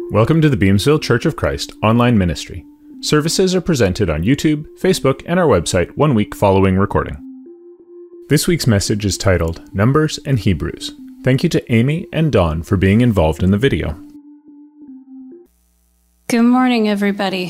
Welcome to the Beamsville Church of Christ online ministry. Services are presented on YouTube, Facebook, and our website 1 week following recording. This week's message is titled Numbers and Hebrews. Thank you to Amy and Dawn for being involved in the video. Good morning, everybody.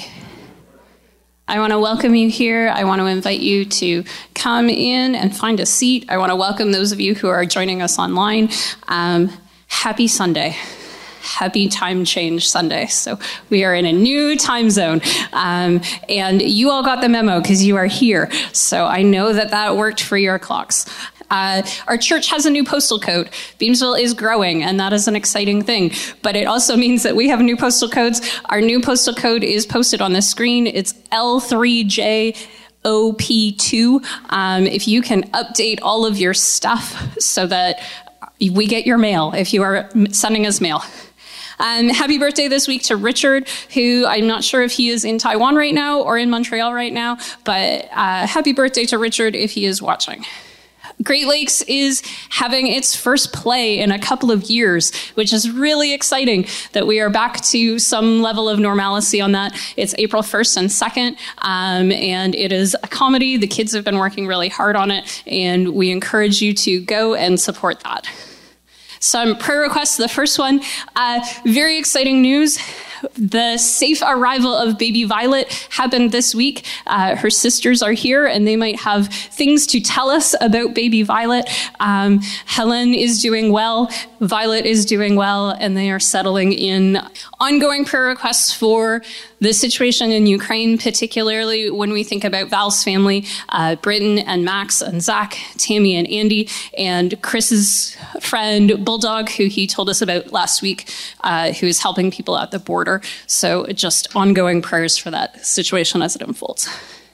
I want to welcome you here. I want to invite you to come in and find a seat. I want to welcome those of you who are joining us online. Happy Sunday. Happy time change Sunday. So we are in a new time zone. And you all got the memo because you are here. So I know that worked for your clocks. Our church has a new postal code. Beamsville is growing, and that is an exciting thing. But it also means that we have new postal codes. Our new postal code is posted on the screen. It's L3J. OP2. If you can update all of your stuff so that we get your mail if you are sending us mail. Happy birthday this week to Richard, who I'm not sure if he is in Taiwan right now or in Montreal right now, but happy birthday to Richard if he is watching. Great Lakes is having its first play in a couple of years, which is really exciting that we are back to some level of normalcy on that. It's April 1st and 2nd, and it is a comedy. The kids have been working really hard on it, and we encourage you to go and support that. Some prayer requests. The first one, very exciting news. The safe arrival of baby Violet happened this week. Her sisters are here and they might have things to tell us about baby Violet. Helen is doing well. Violet is doing well, and they are settling in. Ongoing prayer requests for the situation in Ukraine, particularly when we think about Val's family, Britton and Max and Zach, Tammy and Andy, and Chris's friend Bulldog, who he told us about last week, who is helping people at the border. So just ongoing prayers for that situation as it unfolds.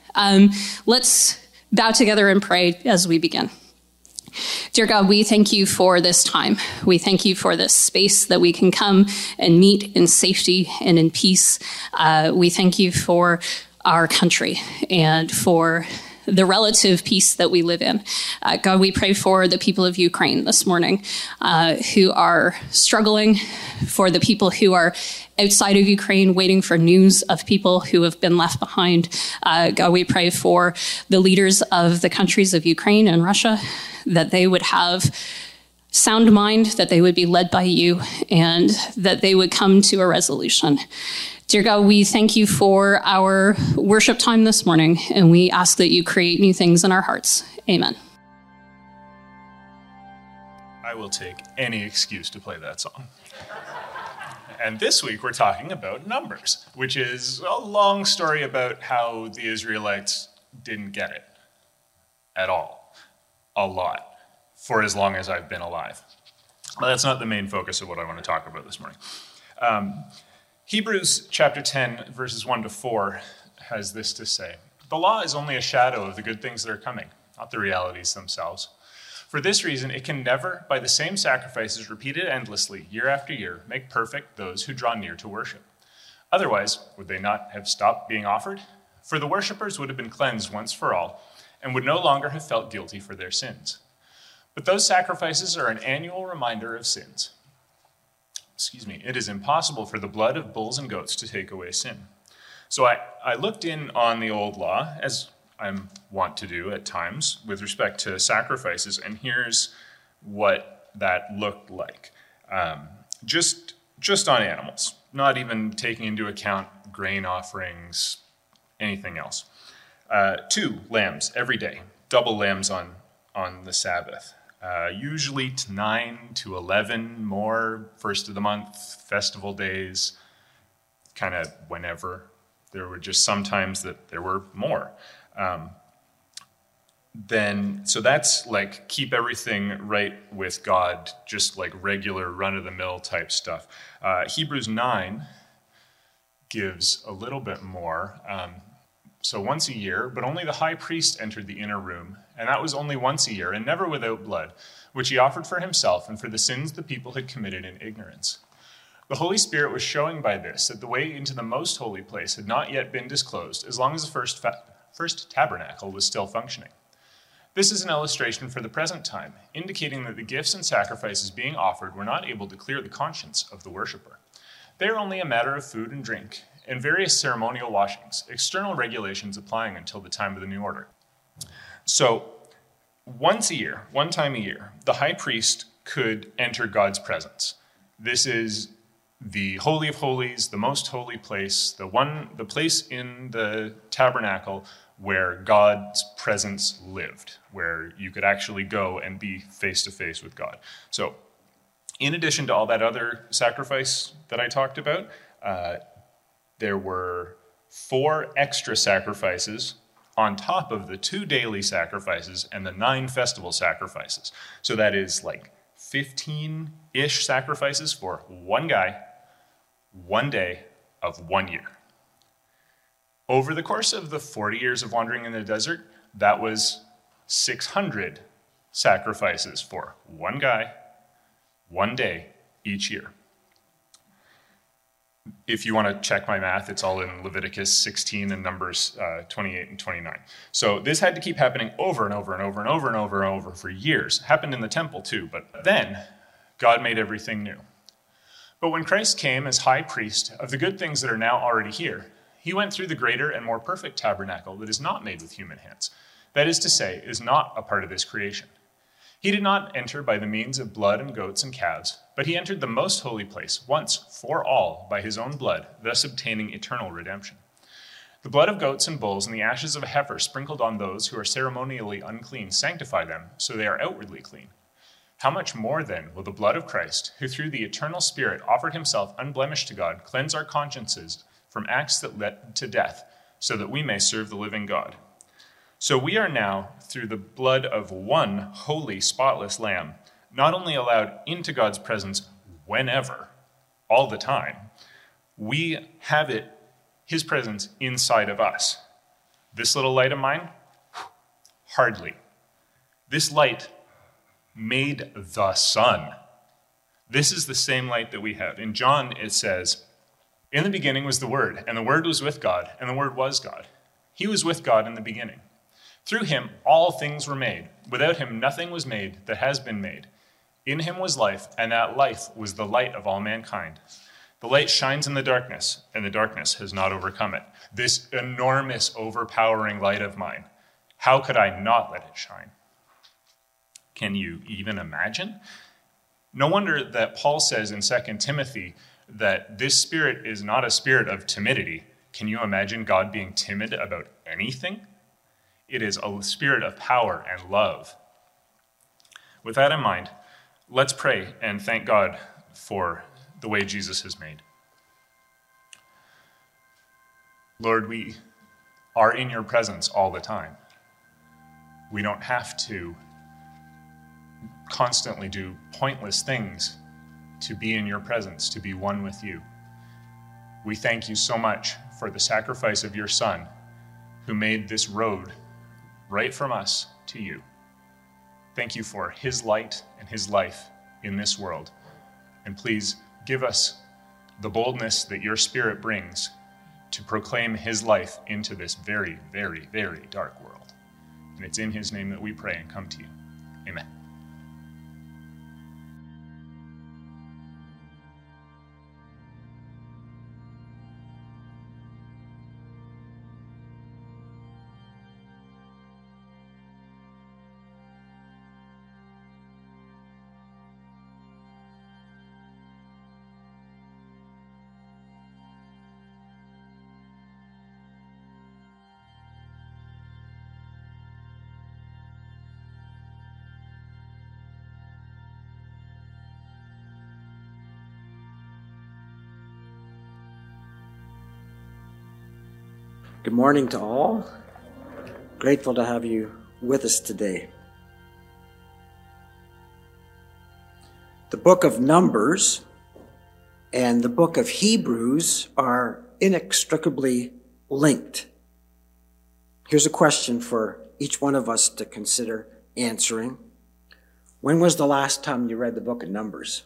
Let's bow together and pray as we begin. Dear God, we thank you for this time. We thank you for this space that we can come and meet in safety and in peace. We thank you for our country and for the relative peace that we live in. God, we pray for the people of Ukraine this morning who are struggling, for the people who are outside of Ukraine waiting for news of people who have been left behind. God, we pray for the leaders of the countries of Ukraine and Russia, that they would have sound mind, that they would be led by you, and that they would come to a resolution. Dear God, we thank you for our worship time this morning, and we ask that you create new things in our hearts. Amen. I will take any excuse to play that song. And this week we're talking about Numbers, which is a long story about how the Israelites didn't get it at all. A lot, for as long as I've been alive. But that's not the main focus of what I want to talk about this morning. Hebrews chapter 10, verses 1 to 4 has this to say: The law is only a shadow of the good things that are coming, not the realities themselves. For this reason, it can never, by the same sacrifices repeated endlessly, year after year, make perfect those who draw near to worship. Otherwise, would they not have stopped being offered? For the worshippers would have been cleansed once for all, and would no longer have felt guilty for their sins. But those sacrifices are an annual reminder of sins. It is impossible for the blood of bulls and goats to take away sin. So I looked in on the old law, as I'm wont to do at times, with respect to sacrifices, and here's what that looked like. Just on animals, not even taking into account grain offerings, anything else. 2 lambs every day, double lambs on the Sabbath. Usually 9 to 11 more, first of the month, festival days, kind of whenever. There were just sometimes that there were more. So that's like keep everything right with God, just like regular run-of-the-mill type stuff. Hebrews 9 gives a little bit more. So once a year, but only the high priest entered the inner room, and that was only once a year, and never without blood, which he offered for himself and for the sins the people had committed in ignorance. The Holy Spirit was showing by this that the way into the most holy place had not yet been disclosed, as long as the first tabernacle was still functioning. This is an illustration for the present time, indicating that the gifts and sacrifices being offered were not able to clear the conscience of the worshiper. They are only a matter of food and drink, and various ceremonial washings, external regulations applying until the time of the new order. So, once a year, one time a year, the high priest could enter God's presence. This is the Holy of Holies, the most holy place, the place in the tabernacle where God's presence lived, where you could actually go and be face to face with God. So, in addition to all that other sacrifice that I talked about, there were 4 extra sacrifices on top of the 2 daily sacrifices and the 9 festival sacrifices. So that is like 15-ish sacrifices for one guy, one day of 1 year. Over the course of the 40 years of wandering in the desert, that was 600 sacrifices for one guy, one day each year. If you want to check my math, it's all in Leviticus 16 and Numbers 28 and 29. So this had to keep happening over and over and over and over and over and over for years. It happened in the temple too, but then God made everything new. But when Christ came as high priest of the good things that are now already here, he went through the greater and more perfect tabernacle that is not made with human hands. That is to say, is not a part of this creation. He did not enter by the means of blood and goats and calves, but he entered the most holy place once for all by his own blood, thus obtaining eternal redemption. The blood of goats and bulls and the ashes of a heifer sprinkled on those who are ceremonially unclean sanctify them, so they are outwardly clean. How much more then will the blood of Christ, who through the eternal Spirit offered himself unblemished to God, cleanse our consciences from acts that led to death, so that we may serve the living God? So we are now, through the blood of one holy, spotless lamb, not only allowed into God's presence whenever, all the time, we have his presence inside of us. This little light of mine? Hardly. This light made the sun. This is the same light that we have. In John, it says, "In the beginning was the Word, and the Word was with God, and the Word was God. He was with God in the beginning. Through him all things were made. Without him nothing was made that has been made. In him was life, and that life was the light of all mankind. The light shines in the darkness, and the darkness has not overcome it." This enormous, overpowering light of mine, how could I not let it shine? Can you even imagine? No wonder that Paul says in 2 Timothy that this spirit is not a spirit of timidity. Can you imagine God being timid about anything? It is a spirit of power and love. With that in mind, let's pray and thank God for the way Jesus has made. Lord, we are in your presence all the time. We don't have to constantly do pointless things to be in your presence, to be one with you. We thank you so much for the sacrifice of your Son, who made this road right from us to you. Thank you for his light and his life in this world. And please give us the boldness that your Spirit brings to proclaim his life into this very, very, very dark world. And it's in his name that we pray and come to you. Amen. Good morning to all. Grateful to have you with us today. The book of Numbers and the book of Hebrews are inextricably linked. Here's a question for each one of us to consider answering. When was the last time you read the book of Numbers?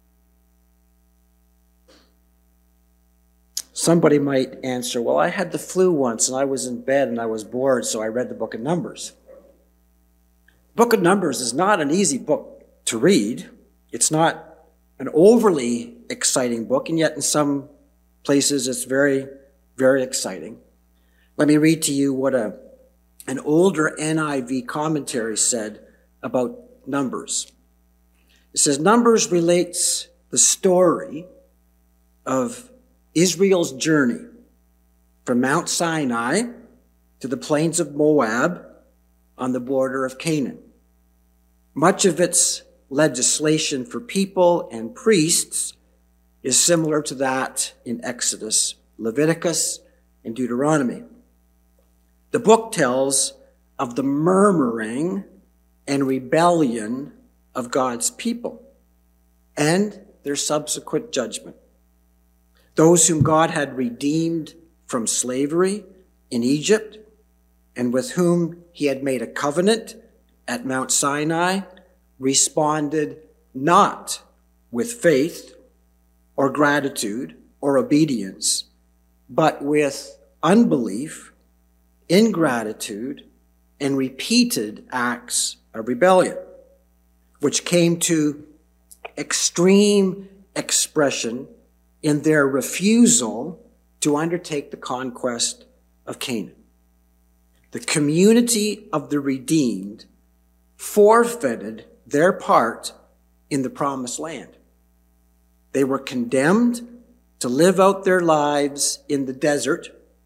Somebody might answer, well, I had the flu once and I was in bed and I was bored, so I read the book of Numbers. The book of Numbers is not an easy book to read. It's not an overly exciting book, and yet in some places it's very, very exciting. Let me read to you what an older NIV commentary said about Numbers. It says, Numbers relates the story of Israel's journey from Mount Sinai to the plains of Moab on the border of Canaan. Much of its legislation for people and priests is similar to that in Exodus, Leviticus, and Deuteronomy. The book tells of the murmuring and rebellion of God's people and their subsequent judgment. Those whom God had redeemed from slavery in Egypt and with whom he had made a covenant at Mount Sinai responded not with faith or gratitude or obedience, but with unbelief, ingratitude, and repeated acts of rebellion, which came to extreme expression in their refusal to undertake the conquest of Canaan. The community of the redeemed forfeited their part in the promised land. They were condemned to live out their lives in the desert.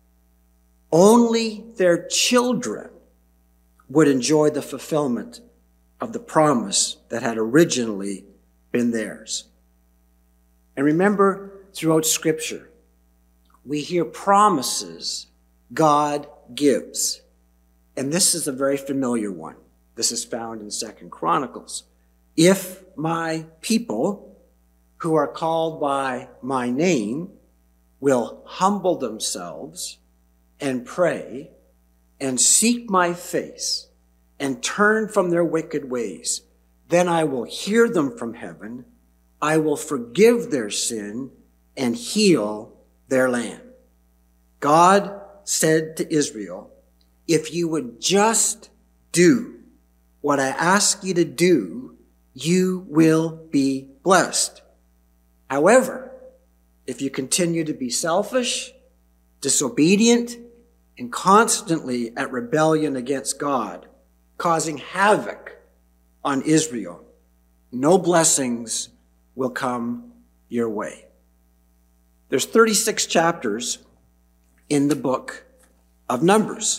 Only their children would enjoy the fulfillment of the promise that had originally been theirs. And remember, throughout Scripture, we hear promises God gives. And this is a very familiar one. This is found in 2 Chronicles. If my people, who are called by my name, will humble themselves and pray and seek my face and turn from their wicked ways, then I will hear them from heaven. I will forgive their sin and heal their land. God said to Israel, if you would just do what I ask you to do, you will be blessed. However, if you continue to be selfish, disobedient, and constantly at rebellion against God, causing havoc on Israel, no blessings will come your way. There's 36 chapters in the book of Numbers.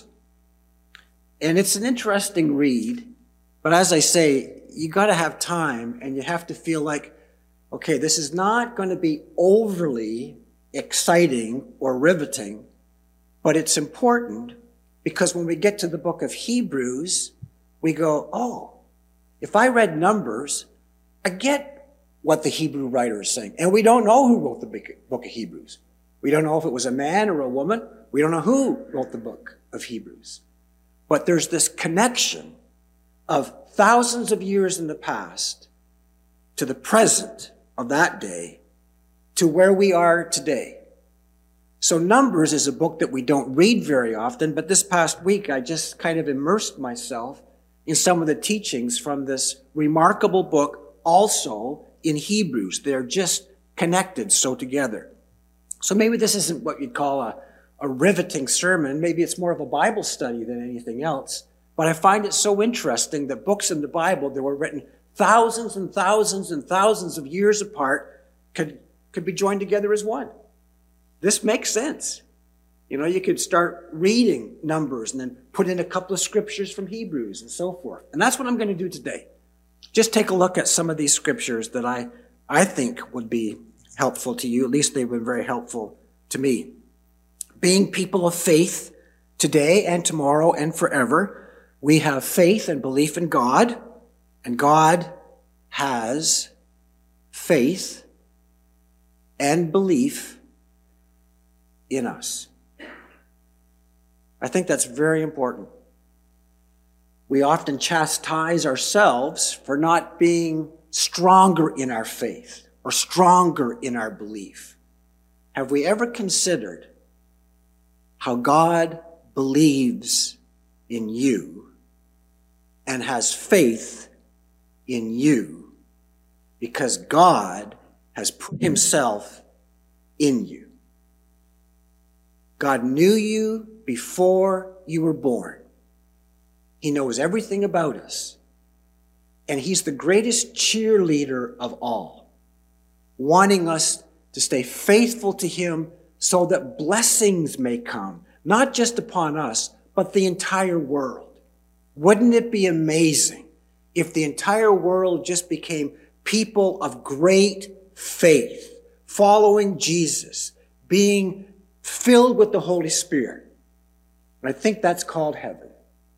And it's an interesting read, but as I say, you got to have time and you have to feel like, okay, this is not going to be overly exciting or riveting, but it's important because when we get to the book of Hebrews, we go, oh, if I read Numbers, I get what the Hebrew writer is saying. And we don't know who wrote the book of Hebrews. We don't know if it was a man or a woman. We don't know who wrote the book of Hebrews. But there's this connection of thousands of years in the past to the present of that day to where we are today. So Numbers is a book that we don't read very often, but this past week I just kind of immersed myself in some of the teachings from this remarkable book also in Hebrews. They're just connected so together. So maybe this isn't what you'd call a riveting sermon. Maybe it's more of a Bible study than anything else. But I find it so interesting that books in the Bible that were written thousands and thousands and thousands of years apart could be joined together as one. This makes sense. You know, you could start reading Numbers and then put in a couple of scriptures from Hebrews and so forth. And that's what I'm going to do today. Just take a look at some of these scriptures that I think would be helpful to you. At least they've been very helpful to me. Being people of faith today and tomorrow and forever, we have faith and belief in God, and God has faith and belief in us. I think that's very important. We often chastise ourselves for not being stronger in our faith or stronger in our belief. Have we ever considered how God believes in you and has faith in you because God has put himself in you. God knew you before you were born. He knows everything about us. And he's the greatest cheerleader of all, wanting us to stay faithful to him so that blessings may come, not just upon us, but the entire world. Wouldn't it be amazing if the entire world just became people of great faith, following Jesus, being filled with the Holy Spirit? And I think that's called heaven.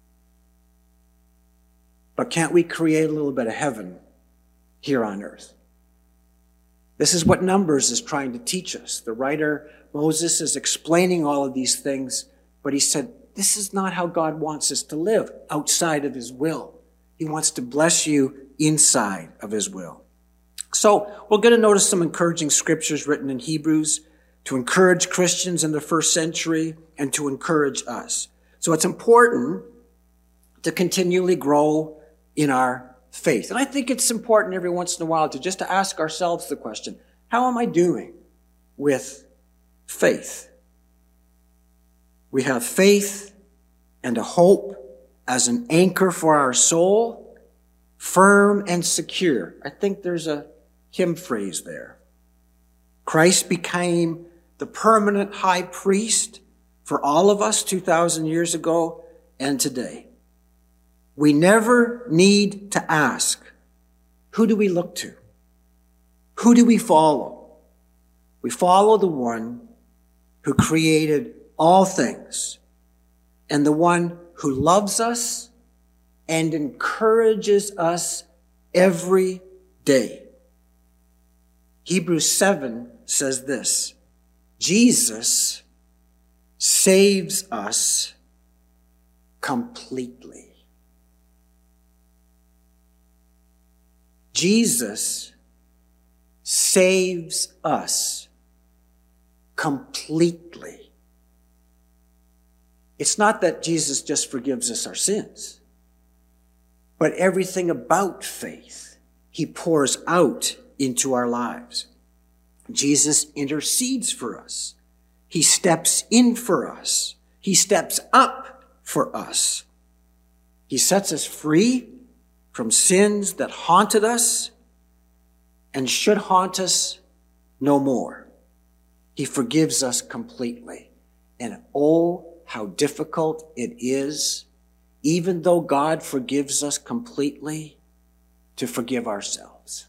But can't we create a little bit of heaven here on earth? This is what Numbers is trying to teach us. The writer Moses is explaining all of these things, but he said, this is not how God wants us to live outside of his will. He wants to bless you inside of his will. So we're going to notice some encouraging scriptures written in Hebrews to encourage Christians in the first century and to encourage us. So it's important to continually grow in our faith. And I think it's important every once in a while to just to ask ourselves the question, how am I doing with faith? We have faith and a hope as an anchor for our soul, firm and secure. I think there's a hymn phrase there. Christ became the permanent high priest for all of us 2,000 years ago and today. We never need to ask, who do we look to? Who do we follow? We follow the one who created all things and the one who loves us and encourages us every day. Hebrews 7 says this, Jesus saves us completely. Jesus saves us completely. It's not that Jesus just forgives us our sins, but everything about faith he pours out into our lives. Jesus intercedes for us. He steps in for us. He steps up for us. He sets us free from sins that haunted us and should haunt us no more. He forgives us completely. And oh, how difficult it is, even though God forgives us completely, to forgive ourselves.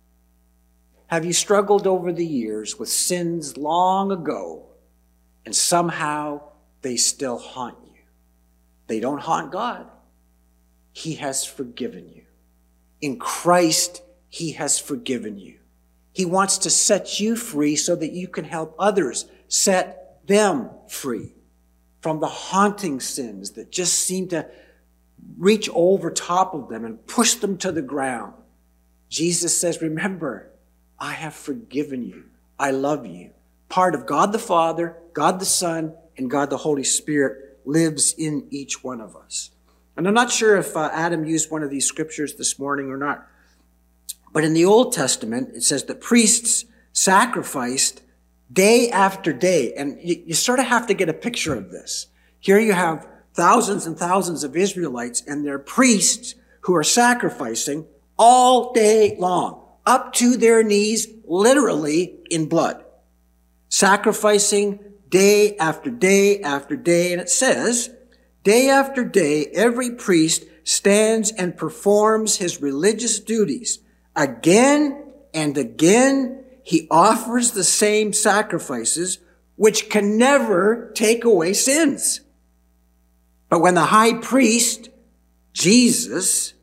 Have you struggled over the years with sins long ago and somehow they still haunt you? They don't haunt God. He has forgiven you. In Christ, he has forgiven you. He wants to set you free so that you can help others set them free from the haunting sins that just seem to reach over top of them and push them to the ground. Jesus says, remember, I have forgiven you. I love you. Part of God the Father, God the Son, and God the Holy Spirit lives in each one of us. And I'm not sure if Adam used one of these scriptures this morning or not. But in the Old Testament, it says that priests sacrificed day after day. And you sort of have to get a picture of this. Here you have thousands and thousands of Israelites and their priests who are sacrificing all day long, up to their knees, literally in blood. Sacrificing day after day after day. And it says, day after day, every priest stands and performs his religious duties. Again and again, he offers the same sacrifices, which can never take away sins. But when the high priest, Jesus,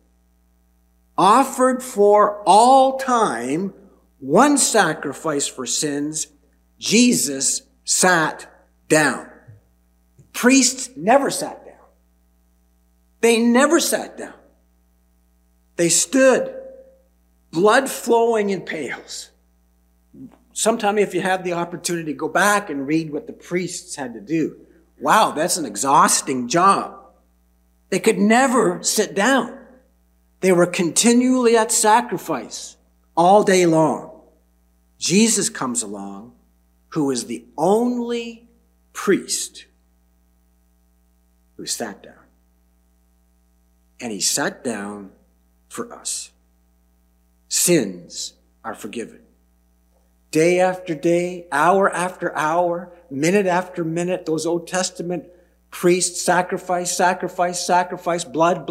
offered for all time one sacrifice for sins, Jesus sat down. Priests never sat down. They never sat down. They stood, blood flowing in pails. Sometime if you have the opportunity, go back and read what the priests had to do. Wow, that's an exhausting job. They could never sit down. They were continually at sacrifice all day long. Jesus comes along, who is the only priest who sat down. And he sat down for us. Sins are forgiven. Day after day, hour after hour, minute after minute, those Old Testament priests sacrifice, blood,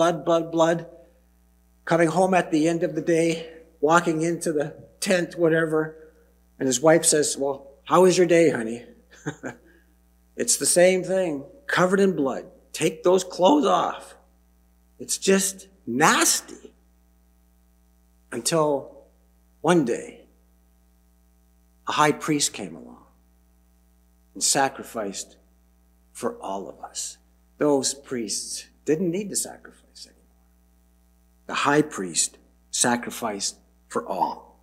coming home at the end of the day, walking into the tent, whatever, and his wife says, well, how was your day, honey? It's the same thing, covered in blood. Take those clothes off. It's just nasty. Until one day, a high priest came along and sacrificed for all of us. Those priests didn't need to sacrifice anymore. The high priest sacrificed for all.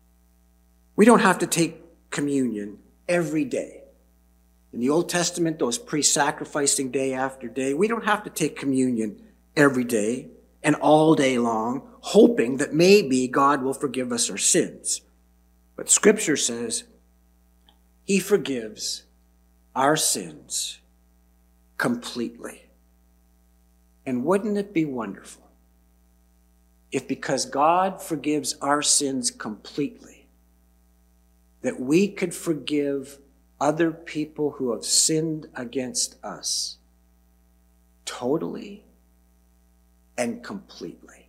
We don't have to take communion every day. In the Old Testament, those priests sacrificing day after day. We don't have to take communion every day and all day long, hoping that maybe God will forgive us our sins. But Scripture says he forgives our sins completely. And wouldn't it be wonderful if, because God forgives our sins completely, that we could forgive other people who have sinned against us totally and completely?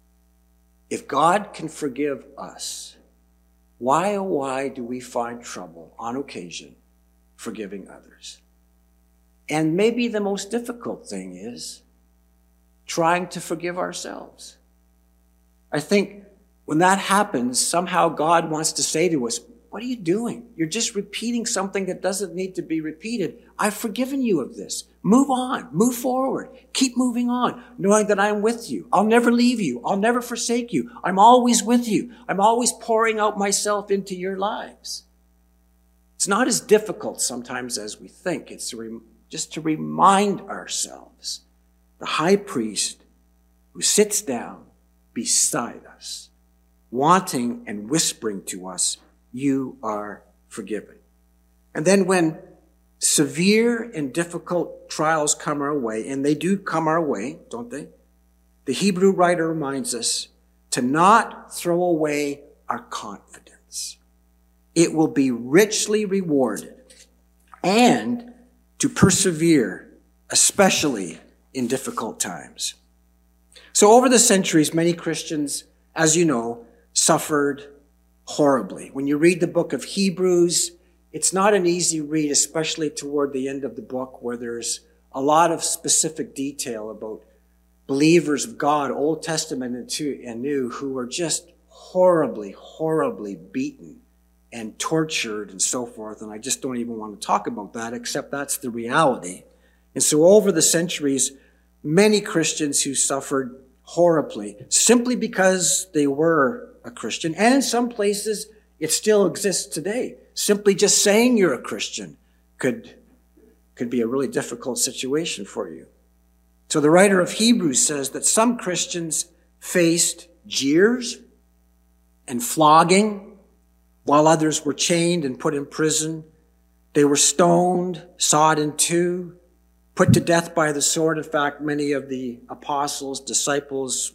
If God can forgive us, why, oh why, do we find trouble on occasion forgiving others? And maybe the most difficult thing is trying to forgive ourselves. I think when that happens, somehow God wants to say to us, what are you doing? You're just repeating something that doesn't need to be repeated. I've forgiven you of this. Move on. Move forward. Keep moving on, knowing that I'm with you. I'll never leave you. I'll never forsake you. I'm always with you. I'm always pouring out myself into your lives. It's not as difficult sometimes as we think. It's just to remind ourselves, the high priest who sits down beside us, wanting and whispering to us, you are forgiven. And then when severe and difficult trials come our way, and they do come our way, don't they? The Hebrew writer reminds us to not throw away our confidence. It will be richly rewarded, and to persevere, especially in difficult times. So over the centuries, many Christians, as you know, suffered horribly. When you read the book of Hebrews, it's not an easy read, especially toward the end of the book, where there's a lot of specific detail about believers of God, Old Testament and New, who were just horribly, horribly beaten and tortured and so forth. And I just don't even want to talk about that, except that's the reality. And so over the centuries, many Christians who suffered horribly simply because they were a Christian, and in some places it still exists today. Simply just saying you're a Christian could be a really difficult situation for you. So the writer of Hebrews says that some Christians faced jeers and flogging, while others were chained and put in prison. They were stoned, sawed in two, put to death by the sword. In fact, many of the apostles, disciples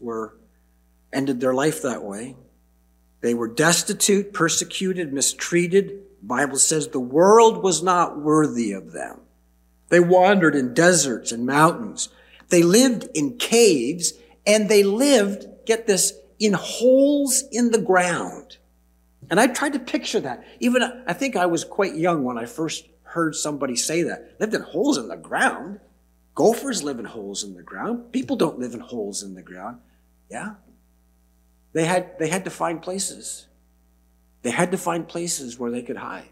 ended their life that way. They were destitute, persecuted, mistreated. The Bible says the world was not worthy of them. They wandered in deserts and mountains. They lived in caves, and they lived, get this, in holes in the ground. And I tried to picture that. Even, I think I was quite young when I first heard somebody say that. Lived in holes in the ground. Gophers live in holes in the ground. People don't live in holes in the ground. Yeah. They had to find places. They had to find places where they could hide.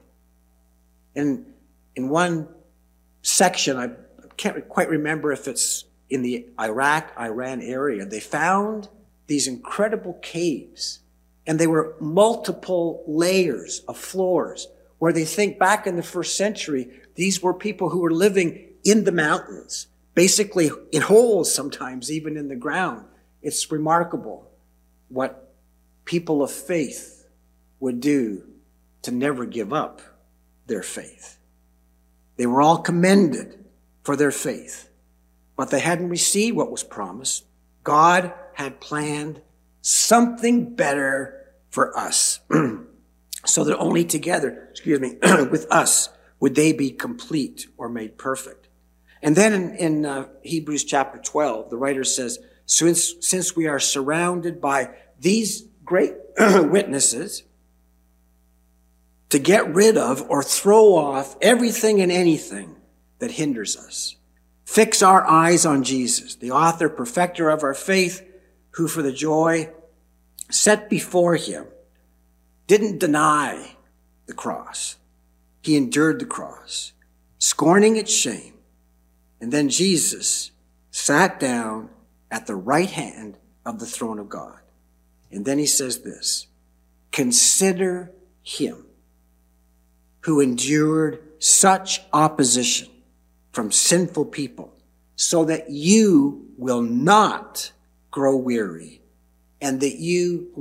And in one section, I can't quite remember if it's in the Iraq-Iran area, they found these incredible caves. And they were multiple layers of floors, where they think back in the first century, these were people who were living in the mountains, basically in holes sometimes, even in the ground. It's remarkable what people of faith would do to never give up their faith. They were all commended for their faith, but they hadn't received what was promised. God had planned something better for us, so that only together, with us, would they be complete or made perfect. And then in Hebrews chapter 12, the writer says, since we are surrounded by these great witnesses, to get rid of or throw off everything and anything that hinders us. Fix our eyes on Jesus, the author, perfecter of our faith, who for the joy set before him didn't deny the cross. He endured the cross, scorning its shame. And then Jesus sat down at the right hand of the throne of God. And then he says this, consider him who endured such opposition from sinful people, so that you will not grow weary, and that you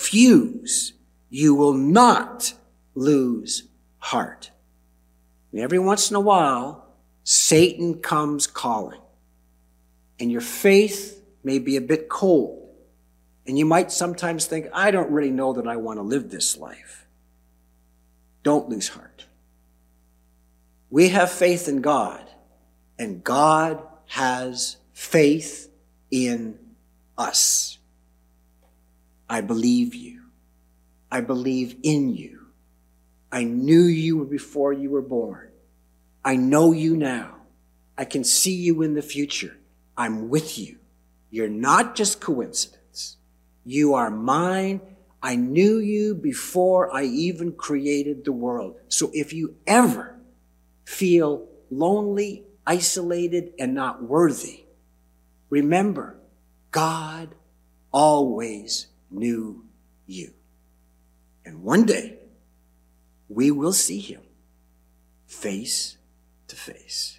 will not lose heart. And every once in a while, Satan comes calling, and your faith may be a bit cold, and you might sometimes think, I don't really know that I want to live this life. Don't lose heart. We have faith in God, and God has faith in us. I believe you. I believe in you. I knew you before you were born. I know you now. I can see you in the future. I'm with you. You're not just coincidence. You are mine. I knew you before I even created the world. So if you ever feel lonely, isolated, and not worthy, remember, God always knew you. And one day, we will see him face to face.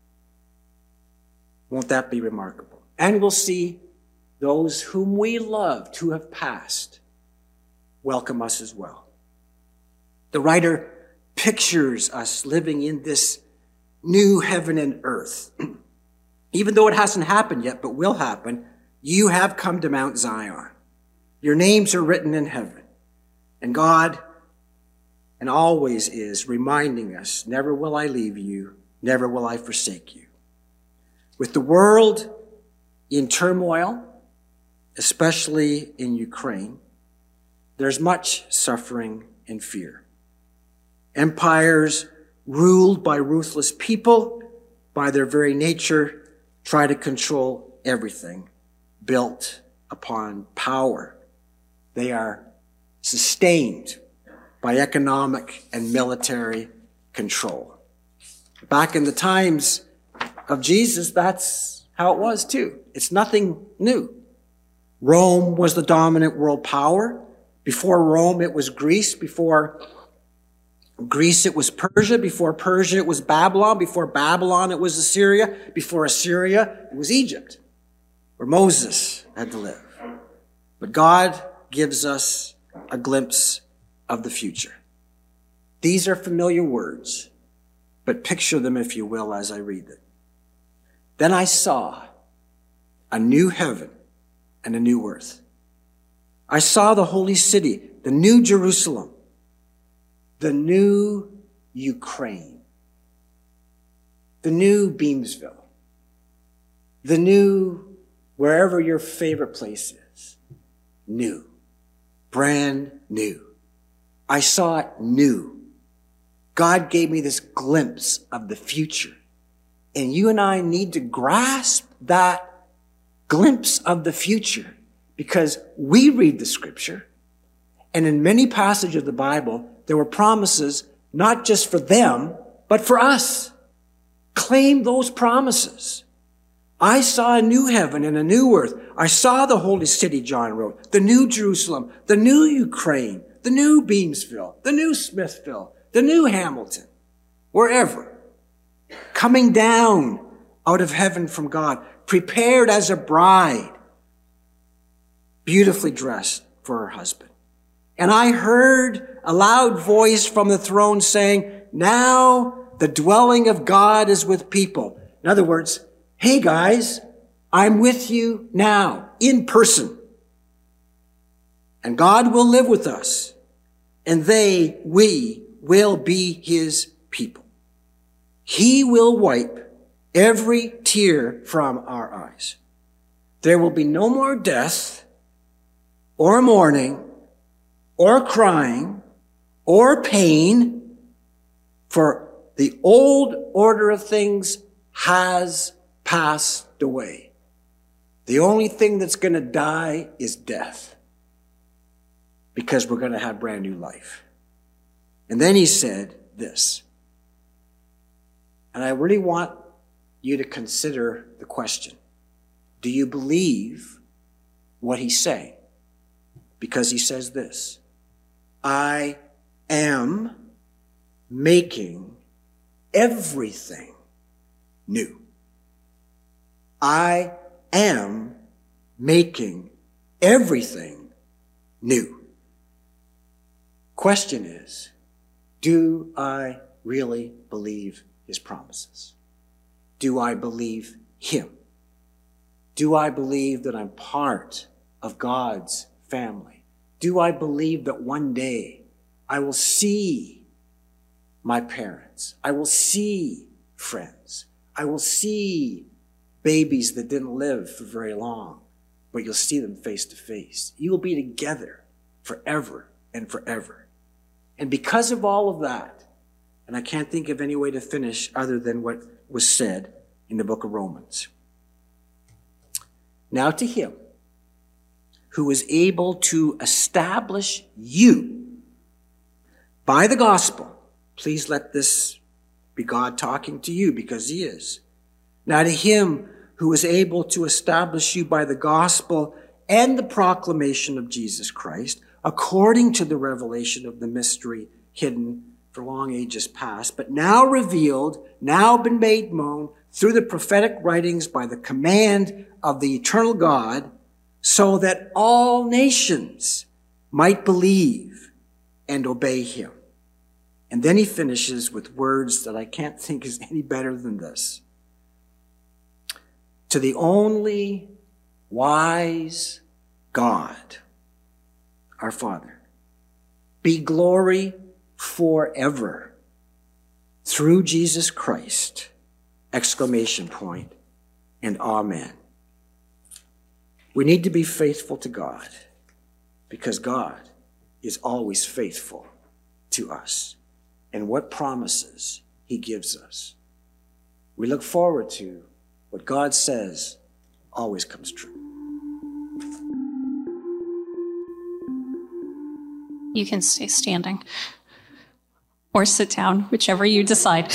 Won't that be remarkable? And we'll see those whom we loved, who have passed, welcome us as well. The writer pictures us living in this new heaven and earth. Even though it hasn't happened yet, but will happen, you have come to Mount Zion. Your names are written in heaven. And God, and always is, reminding us, never will I leave you, never will I forsake you. With the world in turmoil, especially in Ukraine, there's much suffering and fear. Empires ruled by ruthless people, by their very nature, try to control everything built upon power. They are sustained by economic and military control. Back in the times of Jesus, that's how it was too. It's nothing new. Rome was the dominant world power. Before Rome, it was Greece. Before Greece, it was Persia. Before Persia, it was Babylon. Before Babylon, it was Assyria. Before Assyria, it was Egypt, where Moses had to live. But God gives us a glimpse of the future. These are familiar words, but picture them, if you will, as I read them. Then I saw a new heaven and a new earth. I saw the holy city, the new Jerusalem, the new Ukraine, the new Beamsville, the new wherever your favorite place is. New. Brand new. I saw it new. God gave me this glimpse of the future. And you and I need to grasp that glimpse of the future, because we read the scripture, and in many passages of the Bible, there were promises not just for them, but for us. Claim those promises. I saw a new heaven and a new earth. I saw the holy city, John wrote, the new Jerusalem, the new Ukraine, the new Beamsville, the new Smithville, the new Hamilton, wherever, coming down out of heaven from God, prepared as a bride, beautifully dressed for her husband. And I heard a loud voice from the throne saying, now the dwelling of God is with people. In other words, hey guys, I'm with you now, in person. And God will live with us, and we will be his people. He will wipe every tear from our eyes. There will be no more death, or mourning, or crying, or pain, for the old order of things has passed away. The only thing that's going to die is death, because we're going to have brand new life. And then he said this, and I really want you to consider the question. Do you believe what he's saying? Because he says this, I am making everything new. I am making everything new. Question is, do I really believe his promises? Do I believe him? Do I believe that I'm part of God's family? Do I believe that one day I will see my parents? I will see friends. I will see babies that didn't live for very long, but you'll see them face to face. You will be together forever and forever. And because of all of that, and I can't think of any way to finish other than what was said in the book of Romans. Now to him who is able to establish you by the gospel. Please let this be God talking to you, because he is. Now to him who is able to establish you by the gospel and the proclamation of Jesus Christ, according to the revelation of the mystery hidden for long ages past, but now revealed, now been made known through the prophetic writings by the command of the eternal God, so that all nations might believe and obey him. And then he finishes with words that I can't think is any better than this. To the only wise God, our Father, be glory forever through Jesus Christ, ! And amen. We need to be faithful to God, because God is always faithful to us and what promises he gives us. We look forward to what God says always comes true. You can stay standing or sit down, whichever you decide.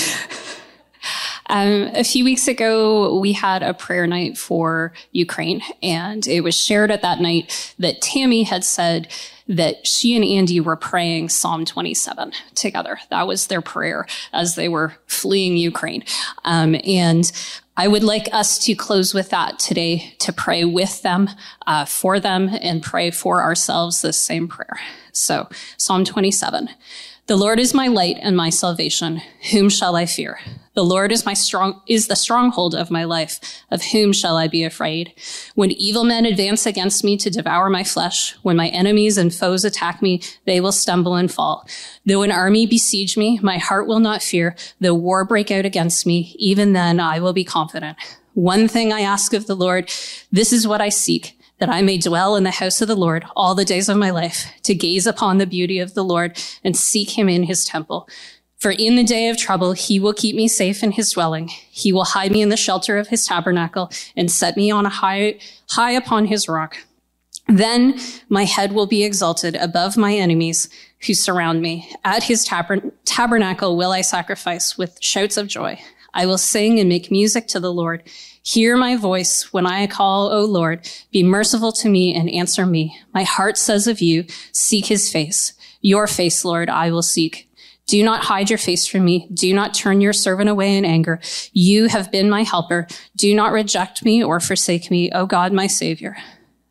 A few weeks ago, we had a prayer night for Ukraine, and it was shared at that night that Tammy had said that she and Andy were praying Psalm 27 together. That was their prayer as they were fleeing Ukraine. And I would like us to close with that today, to pray with them, for them, and pray for ourselves this same prayer. So, Psalm 27. The Lord is my light and my salvation. Whom shall I fear? The Lord is the stronghold of my life. Of whom shall I be afraid? When evil men advance against me to devour my flesh, when my enemies and foes attack me, they will stumble and fall. Though an army besiege me, my heart will not fear. Though war break out against me, even then I will be confident. One thing I ask of the Lord, this is what I seek, that I may dwell in the house of the Lord all the days of my life, to gaze upon the beauty of the Lord and seek him in his temple. For in the day of trouble, he will keep me safe in his dwelling. He will hide me in the shelter of his tabernacle and set me on a high upon his rock. Then my head will be exalted above my enemies who surround me. At his tabernacle will I sacrifice with shouts of joy. I will sing and make music to the Lord. Hear my voice when I call, O Lord. Be merciful to me and answer me. My heart says of you, seek his face. Your face, Lord, I will seek. Do not hide your face from me. Do not turn your servant away in anger. You have been my helper. Do not reject me or forsake me, O God, my Savior.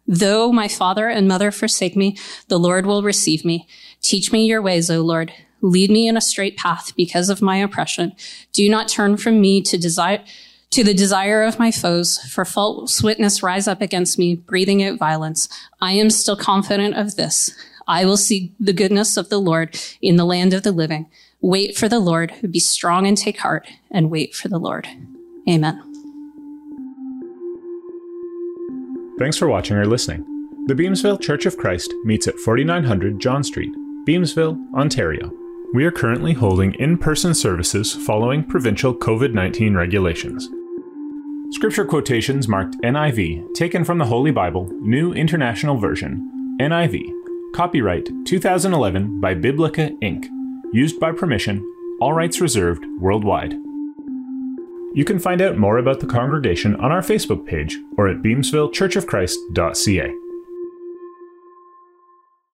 Though my father and mother forsake me, the Lord will receive me. Teach me your ways, O Lord. Lead me in a straight path because of my oppression. Do not turn from me to the desire of my foes, for false witness rise up against me, breathing out violence. I am still confident of this. I will see the goodness of the Lord in the land of the living. Wait for the Lord. Be strong and take heart, and wait for the Lord. Amen. Thanks for watching or listening. The Beamsville Church of Christ meets at 4900 John Street, Beamsville, Ontario. We are currently holding in-person services following provincial COVID-19 regulations. Scripture quotations marked NIV, taken from the Holy Bible, New International Version, NIV, copyright 2011 by Biblica Inc., used by permission, all rights reserved worldwide. You can find out more about the congregation on our Facebook page or at beamsvillechurchofchrist.ca.